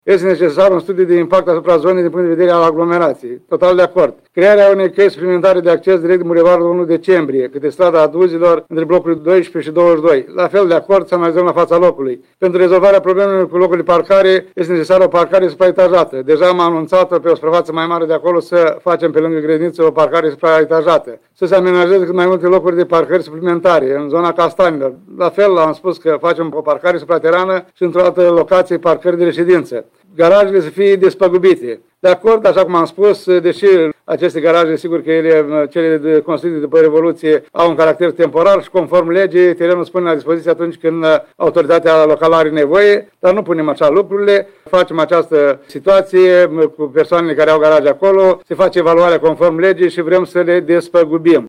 Este necesar un studiu de impact asupra zonei din punct de vedere al aglomerației. Total de acord. Crearea unei căi suplimentare de acces direct Bulevardul 1 decembrie, către strada Aduzilor, între blocul 12 și 22. La fel de acord să analizăm la fața locului. Pentru rezolvarea problemelor cu locul de parcare, este necesară o parcare supraetajată. Deja am anunțat pe o suprafață mai mare de acolo să facem pe lângă grădiniță o parcare supraetajată. Să se amenajeze cât mai multe locuri de parcări suplimentare în zona Castanilor. La fel am spus că facem o parcare supraterană și într-o altă locație parcări de reședință. Garajele să fie despăgubite. De acord, așa cum am spus, deși aceste garaje, sigur că cele construite după Revoluție, au un caracter temporar și conform legii, terenul spune la dispoziție atunci când autoritatea locală are nevoie, dar nu punem așa lucrurile, facem această situație cu persoanele care au garaje acolo, se face evaluarea conform legii și vrem să le despăgubim.